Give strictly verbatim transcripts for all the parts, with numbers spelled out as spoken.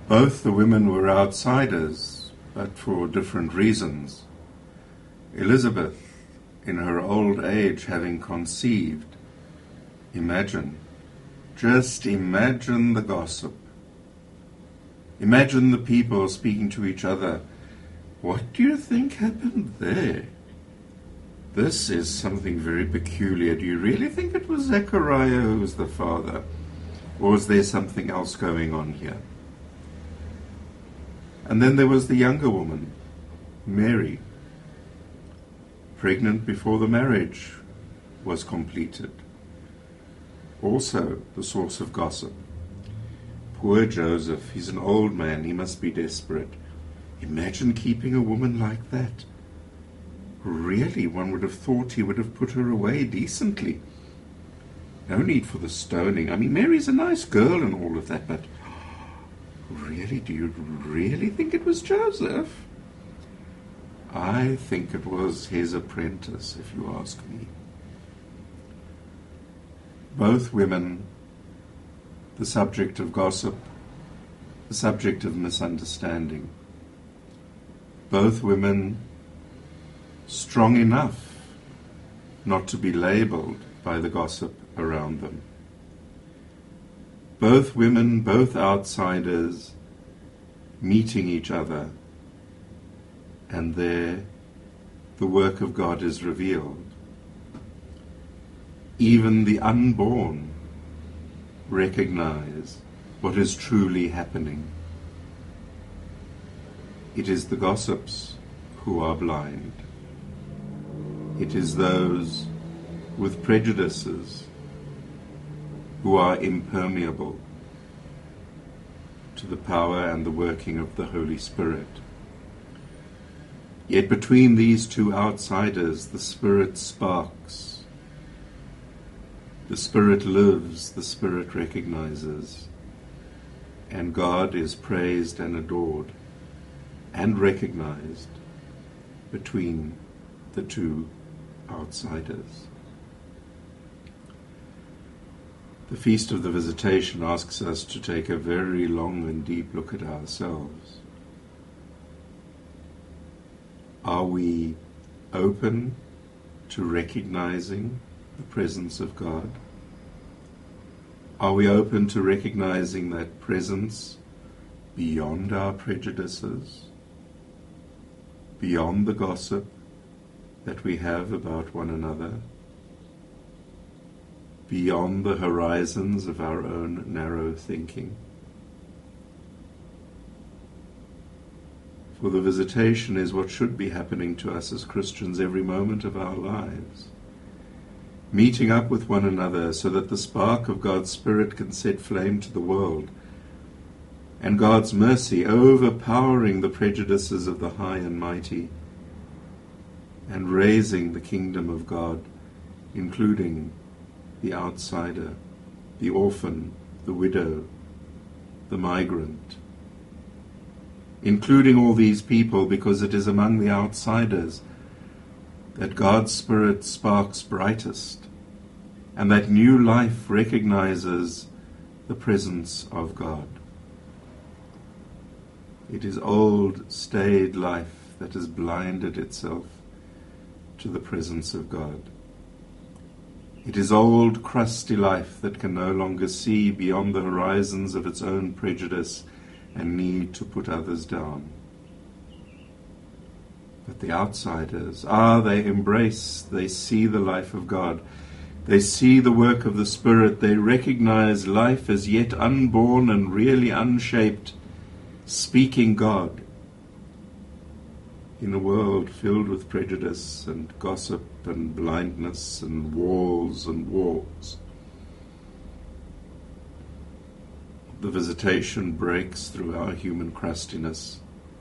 Both the women were outsiders, but for different reasons. Elizabeth, in her old age, having conceived, imagine, just imagine the gossip. Imagine the people speaking to each other. What do you think happened there? This is something very peculiar. Do you really think it was Zechariah who was the father? Or was there something else going on here? And then there was the younger woman, Mary, pregnant before the marriage was completed. Also the source of gossip. Poor Joseph, he's an old man, he must be desperate. Imagine keeping a woman like that. Really, one would have thought he would have put her away decently. No need for the stoning. I mean, Mary's a nice girl and all of that, but really, do you really think it was Joseph? I think it was his apprentice, if you ask me. Both women, the subject of gossip, the subject of misunderstanding. Both women strong enough not to be labeled by the gossip around them. Both women, both outsiders, meeting each other, and there the work of God is revealed. Even the unborn recognize what is truly happening. It is the gossips who are blind. It is those with prejudices who are impermeable to the power and the working of the Holy Spirit. Yet between these two outsiders, the Spirit sparks. The Spirit lives, the Spirit recognizes, and God is praised and adored and recognized between the two outsiders. The Feast of the Visitation asks us to take a very long and deep look at ourselves. Are we open to recognizing the presence of God? Are we open to recognizing that presence beyond our prejudices, beyond the gossip that we have about one another, beyond the horizons of our own narrow thinking? For the visitation is what should be happening to us as Christians every moment of our lives. Meeting up with one another so that the spark of God's Spirit can set flame to the world, and God's mercy overpowering the prejudices of the high and mighty, and raising the kingdom of God, including the outsider, the orphan, the widow, the migrant, including all these people, because it is among the outsiders that God's Spirit sparks brightest, and that new life recognizes the presence of God. It is old, staid life that has blinded itself to the presence of God. It is old, crusty life that can no longer see beyond the horizons of its own prejudice and need to put others down. But the outsiders, ah, they embrace, they see the life of God. They see the work of the Spirit. They recognize life as yet unborn and really unshaped, speaking God in a world filled with prejudice and gossip and blindness and walls and wars. The visitation breaks through our human crustiness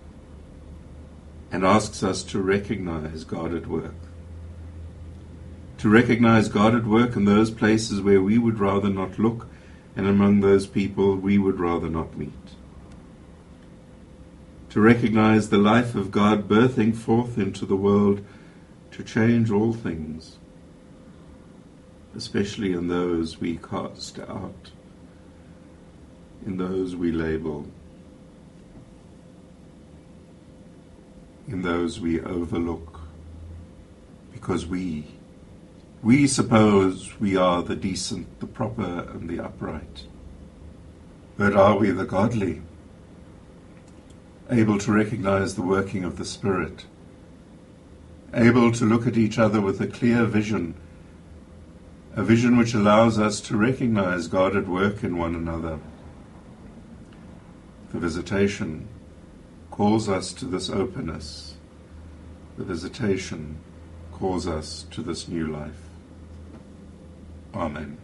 and asks us to recognize God at work. To recognize God at work in those places where we would rather not look, and among those people we would rather not meet. To recognize the life of God birthing forth into the world to change all things, especially in those we cast out, in those we label in those we overlook, because we, we suppose we are the decent, the proper, and the upright. But are we the godly, able to recognize the working of the Spirit, able to look at each other with a clear vision, a vision which allows us to recognize God at work in one another? The visitation calls us to this openness. The visitation calls us to this new life. Amen.